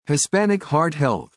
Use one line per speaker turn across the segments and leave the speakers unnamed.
Hispanic Heart Health.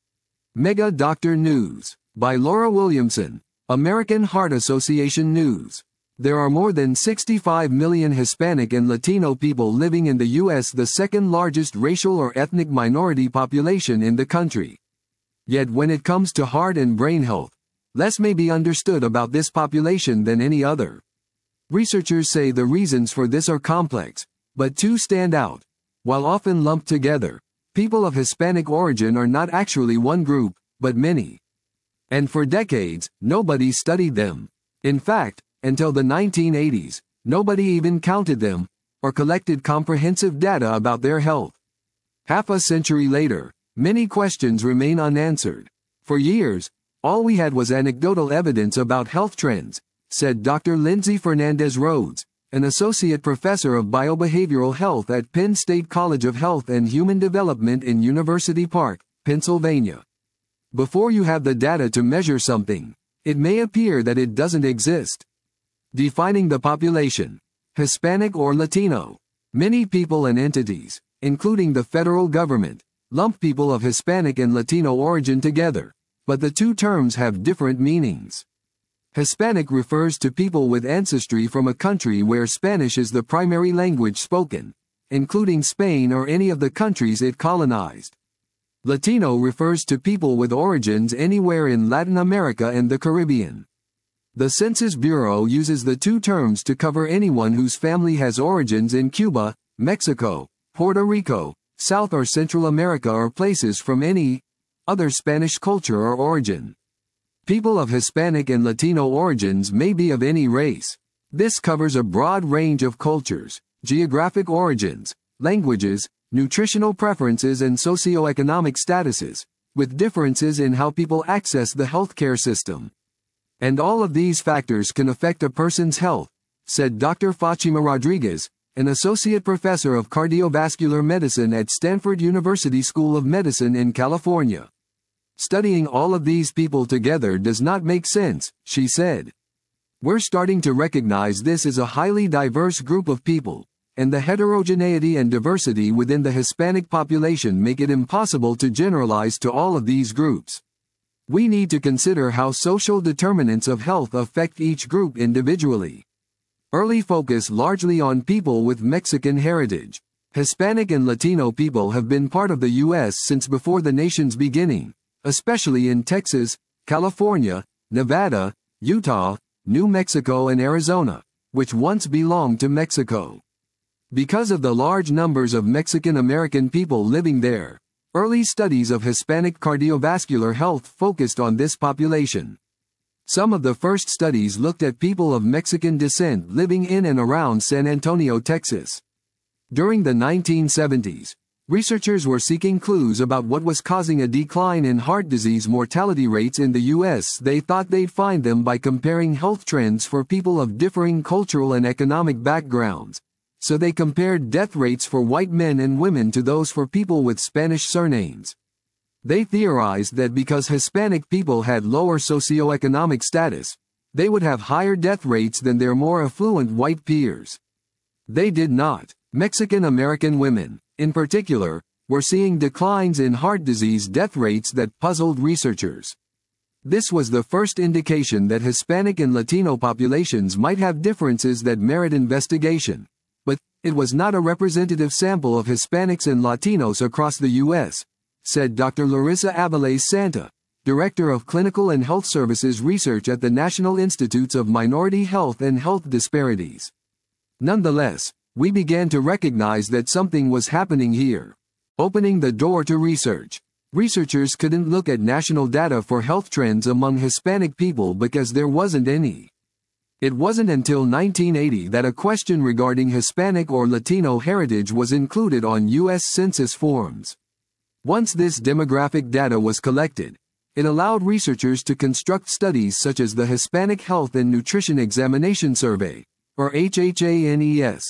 Mega Doctor News. By Laura Williamson. American Heart Association News. There are more than 65 million Hispanic and Latino people living in the U.S., the second largest racial or ethnic minority population in the country. Yet when it comes to heart and brain health, less may be understood about this population than any other. Researchers say the reasons for this are complex, but two stand out. While often lumped together, people of Hispanic origin are not actually one group, but many. And for decades, nobody studied them. In fact, until the 1980s, nobody even counted them, or collected comprehensive data about their health. Half a century later, many questions remain unanswered. For years, all we had was anecdotal evidence about health trends, said Dr. Lindsay Fernandez Rhodes, an associate professor of biobehavioral health at Penn State College of Health and Human Development in University Park, Pennsylvania. Before you have the data to measure something, it may appear that it doesn't exist. Defining the population. Hispanic or Latino. Many people and entities, including the federal government, lump people of Hispanic and Latino origin together, but the two terms have different meanings. Hispanic refers to people with ancestry from a country where Spanish is the primary language spoken, including Spain or any of the countries it colonized. Latino refers to people with origins anywhere in Latin America and the Caribbean. The Census Bureau uses the two terms to cover anyone whose family has origins in Cuba, Mexico, Puerto Rico, South or Central America, or places from any other Spanish culture or origin. People of Hispanic and Latino origins may be of any race. This covers a broad range of cultures, geographic origins, languages, nutritional preferences and socioeconomic statuses, with differences in how people access the healthcare system. And all of these factors can affect a person's health, said Dr. Fátima Rodriguez, an associate professor of cardiovascular medicine at Stanford University School of Medicine in California. Studying all of these people together does not make sense, she said. We're starting to recognize this as a highly diverse group of people, and the heterogeneity and diversity within the Hispanic population make it impossible to generalize to all of these groups. We need to consider how social determinants of health affect each group individually. Early focus largely on people with Mexican heritage. Hispanic and Latino people have been part of the U.S. since before the nation's beginning, especially in Texas, California, Nevada, Utah, New Mexico and Arizona, which once belonged to Mexico. Because of the large numbers of Mexican American people living there, early studies of Hispanic cardiovascular health focused on this population. Some of the first studies looked at people of Mexican descent living in and around San Antonio, Texas. During the 1970s, researchers were seeking clues about what was causing a decline in heart disease mortality rates in the U.S. They thought they'd find them by comparing health trends for people of differing cultural and economic backgrounds. So they compared death rates for white men and women to those for people with Spanish surnames. They theorized that because Hispanic people had lower socioeconomic status, they would have higher death rates than their more affluent white peers. They did not. Mexican American women, in particular, were seeing declines in heart disease death rates that puzzled researchers. This was the first indication that Hispanic and Latino populations might have differences that merit investigation. But it was not a representative sample of Hispanics and Latinos across the U.S., said Dr. Larissa Aviles Santa, Director of Clinical and Health Services Research at the National Institutes of Minority Health and Health Disparities. Nonetheless, we began to recognize that something was happening here. Opening the door to research. Researchers couldn't look at national data for health trends among Hispanic people because there wasn't any. It wasn't until 1980 that a question regarding Hispanic or Latino heritage was included on U.S. Census forms. Once this demographic data was collected, it allowed researchers to construct studies such as the Hispanic Health and Nutrition Examination Survey, or HHANES.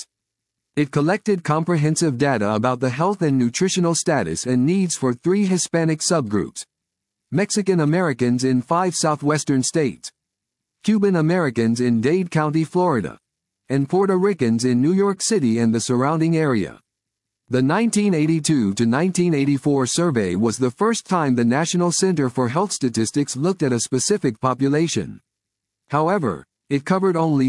It collected comprehensive data about the health and nutritional status and needs for 3 Hispanic subgroups: Mexican Americans in 5 southwestern states, Cuban Americans in Dade County, Florida, and Puerto Ricans in New York City and the surrounding area. The 1982 to 1984 survey was the first time the National Center for Health Statistics looked at a specific population. However, it covered only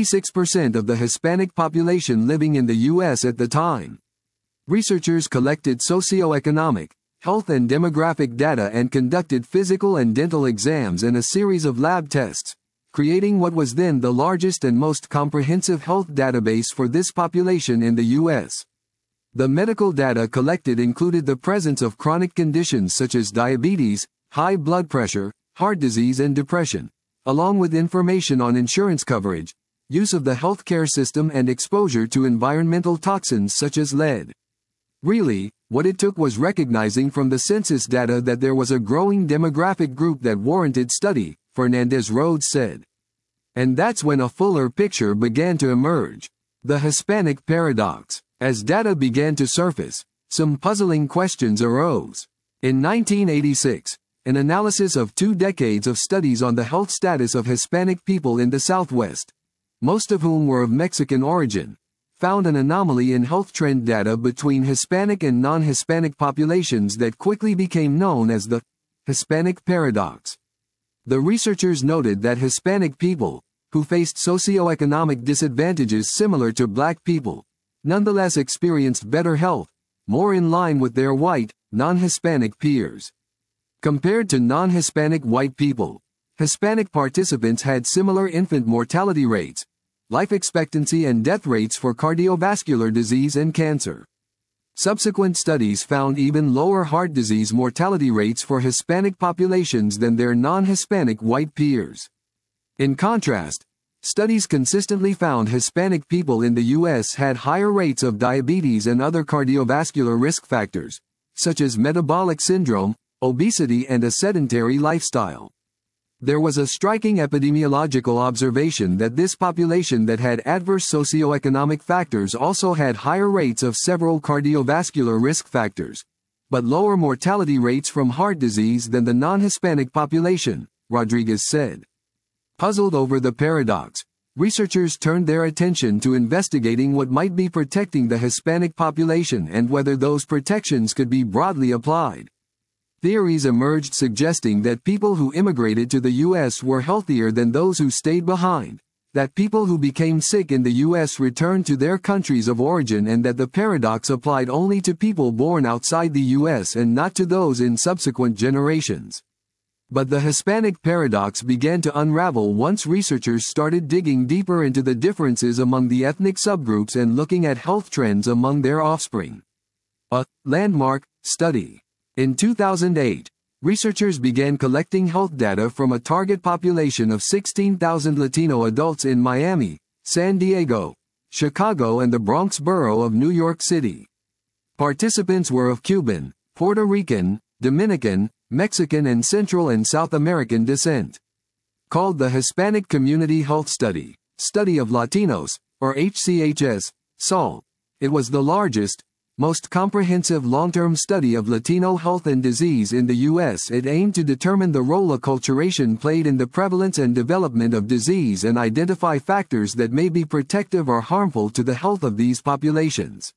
76% of the Hispanic population living in the U.S. at the time. Researchers collected socioeconomic, health and demographic data and conducted physical and dental exams and a series of lab tests, creating what was then the largest and most comprehensive health database for this population in the U.S. The medical data collected included the presence of chronic conditions such as diabetes, high blood pressure, heart disease and depression, along with information on insurance coverage, use of the healthcare system and exposure to environmental toxins such as lead. Really, what it took was recognizing from the census data that there was a growing demographic group that warranted study, Fernandez-Rhodes said. And that's when a fuller picture began to emerge. The Hispanic paradox. As data began to surface, some puzzling questions arose. In 1986, an analysis of 2 decades of studies on the health status of Hispanic people in the Southwest, most of whom were of Mexican origin, found an anomaly in health trend data between Hispanic and non-Hispanic populations that quickly became known as the Hispanic paradox. The researchers noted that Hispanic people, who faced socioeconomic disadvantages similar to Black people, nonetheless experienced better health, more in line with their white, non-Hispanic peers. Compared to non-Hispanic white people, Hispanic participants had similar infant mortality rates, life expectancy and death rates for cardiovascular disease and cancer. Subsequent studies found even lower heart disease mortality rates for Hispanic populations than their non-Hispanic white peers. In contrast, studies consistently found Hispanic people in the U.S. had higher rates of diabetes and other cardiovascular risk factors, such as metabolic syndrome, obesity and a sedentary lifestyle. There was a striking epidemiological observation that this population that had adverse socioeconomic factors also had higher rates of several cardiovascular risk factors, but lower mortality rates from heart disease than the non-Hispanic population, Rodriguez said. Puzzled over the paradox, researchers turned their attention to investigating what might be protecting the Hispanic population and whether those protections could be broadly applied. Theories emerged suggesting that people who immigrated to the U.S. were healthier than those who stayed behind, that people who became sick in the U.S. returned to their countries of origin, and that the paradox applied only to people born outside the U.S. and not to those in subsequent generations. But the Hispanic paradox began to unravel once researchers started digging deeper into the differences among the ethnic subgroups and looking at health trends among their offspring. A landmark study. In 2008, researchers began collecting health data from a target population of 16,000 Latino adults in Miami, San Diego, Chicago and the Bronx borough of New York City. Participants were of Cuban, Puerto Rican, Dominican, Mexican and Central and South American descent. Called the Hispanic Community Health Study, Study of Latinos, or HCHS, SOL, it was the largest, most comprehensive long-term study of Latino health and disease in the U.S. It aimed to determine the role acculturation played in the prevalence and development of disease and identify factors that may be protective or harmful to the health of these populations.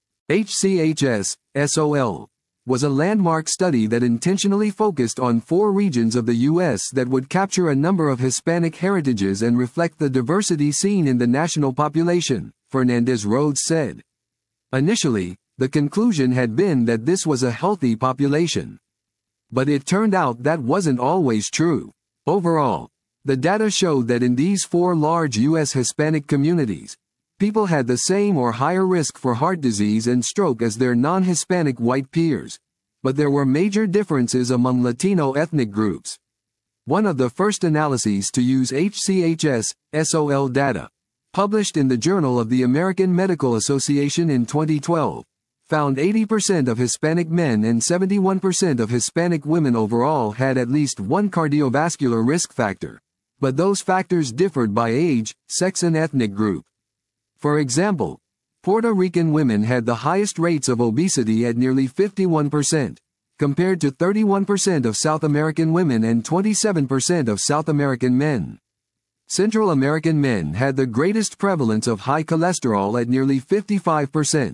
HCHS, SOL, was a landmark study that intentionally focused on 4 regions of the U.S. that would capture a number of Hispanic heritages and reflect the diversity seen in the national population, Fernandez-Rhodes said. Initially, the conclusion had been that this was a healthy population. But it turned out that wasn't always true. Overall, the data showed that in these 4 large U.S. Hispanic communities, people had the same or higher risk for heart disease and stroke as their non-Hispanic white peers, but there were major differences among Latino ethnic groups. One of the first analyses to use HCHS, SOL data, published in the Journal of the American Medical Association in 2012, found 80% of Hispanic men and 71% of Hispanic women overall had at least one cardiovascular risk factor, but those factors differed by age, sex and ethnic group. For example, Puerto Rican women had the highest rates of obesity at nearly 51%, compared to 31% of South American women and 27% of South American men. Central American men had the greatest prevalence of high cholesterol at nearly 55%,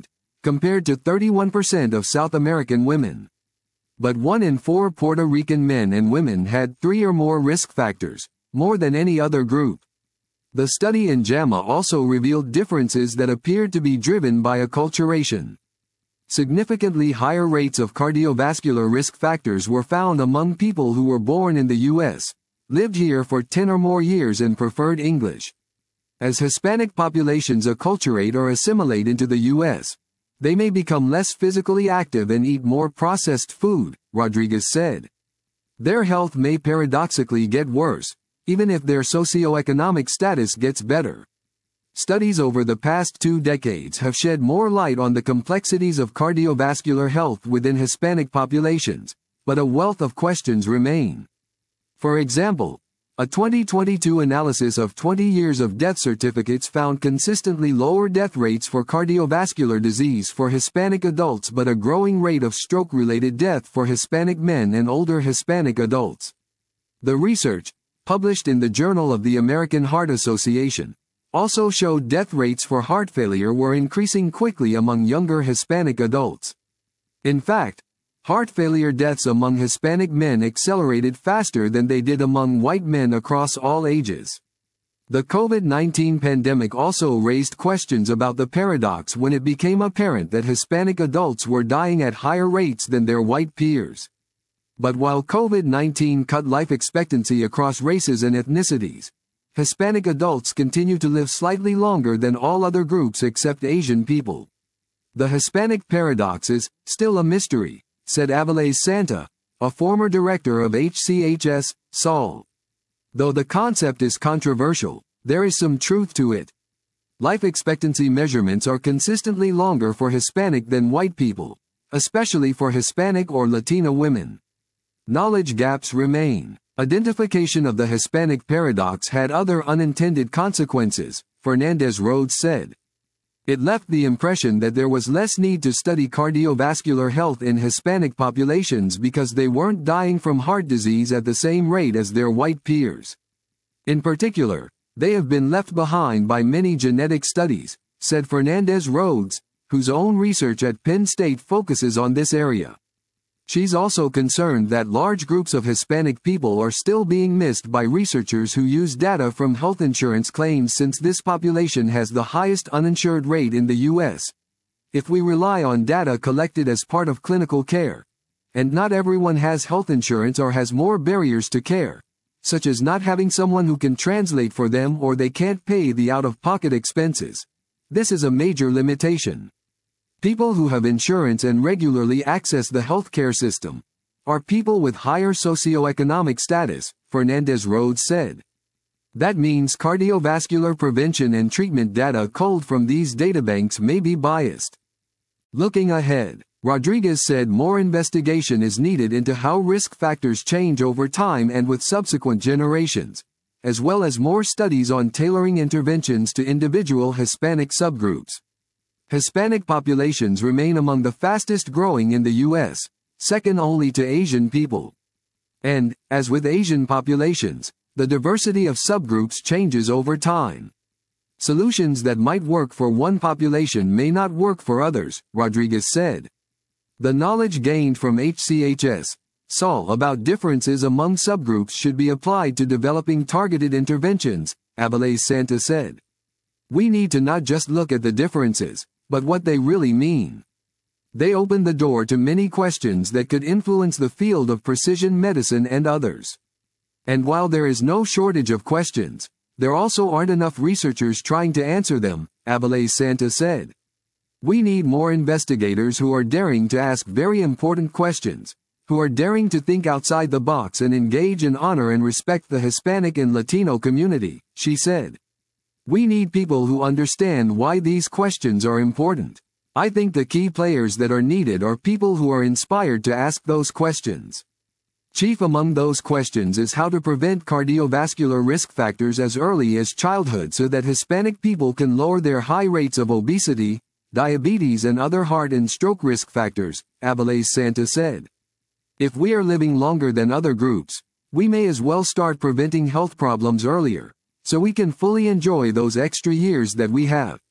compared to 31% of South American women. But 1 in 4 Puerto Rican men and women had 3 or more risk factors, more than any other group. The study in JAMA also revealed differences that appeared to be driven by acculturation. Significantly higher rates of cardiovascular risk factors were found among people who were born in the U.S., lived here for 10 or more years and preferred English. As Hispanic populations acculturate or assimilate into the U.S., they may become less physically active and eat more processed food, Rodriguez said. Their health may paradoxically get worse, even if their socioeconomic status gets better. Studies over the past 2 decades have shed more light on the complexities of cardiovascular health within Hispanic populations, but a wealth of questions remain. For example, a 2022 analysis of 20 years of death certificates found consistently lower death rates for cardiovascular disease for Hispanic adults but a growing rate of stroke-related death for Hispanic men and older Hispanic adults. The research, published in the Journal of the American Heart Association, also showed death rates for heart failure were increasing quickly among younger Hispanic adults. In fact, heart failure deaths among Hispanic men accelerated faster than they did among white men across all ages. The COVID-19 pandemic also raised questions about the paradox when it became apparent that Hispanic adults were dying at higher rates than their white peers. But while COVID-19 cut life expectancy across races and ethnicities, Hispanic adults continue to live slightly longer than all other groups except Asian people. The Hispanic paradox is still a mystery, said Avilés Santa, a former director of HCHS, Sol. Though the concept is controversial, there is some truth to it. Life expectancy measurements are consistently longer for Hispanic than white people, especially for Hispanic or Latina women. Knowledge gaps remain. Identification of the Hispanic paradox had other unintended consequences, Fernandez-Rhodes said. It left the impression that there was less need to study cardiovascular health in Hispanic populations because they weren't dying from heart disease at the same rate as their white peers. In particular, they have been left behind by many genetic studies, said Fernandez-Rhodes, whose own research at Penn State focuses on this area. She's also concerned that large groups of Hispanic people are still being missed by researchers who use data from health insurance claims since this population has the highest uninsured rate in the U.S. If we rely on data collected as part of clinical care, and not everyone has health insurance or has more barriers to care, such as not having someone who can translate for them or they can't pay the out-of-pocket expenses, this is a major limitation. People who have insurance and regularly access the healthcare system are people with higher socioeconomic status, Fernandez-Rhodes said. That means cardiovascular prevention and treatment data culled from these databanks may be biased. Looking ahead, Rodriguez said more investigation is needed into how risk factors change over time and with subsequent generations, as well as more studies on tailoring interventions to individual Hispanic subgroups. Hispanic populations remain among the fastest growing in the U.S., second only to Asian people. And, as with Asian populations, the diversity of subgroups changes over time. Solutions that might work for one population may not work for others, Rodriguez said. The knowledge gained from HCHS, Sol about differences among subgroups should be applied to developing targeted interventions, Avilés Santa said. We need to not just look at the differences, but what they really mean. They open the door to many questions that could influence the field of precision medicine and others. And while there is no shortage of questions, there also aren't enough researchers trying to answer them, Avilés Santa said. We need more investigators who are daring to ask very important questions, who are daring to think outside the box and engage and honor and respect the Hispanic and Latino community, she said. We need people who understand why these questions are important. I think the key players that are needed are people who are inspired to ask those questions. Chief among those questions is how to prevent cardiovascular risk factors as early as childhood so that Hispanic people can lower their high rates of obesity, diabetes and other heart and stroke risk factors, Avilés Santa said. If we are living longer than other groups, we may as well start preventing health problems earlier, so we can fully enjoy those extra years that we have.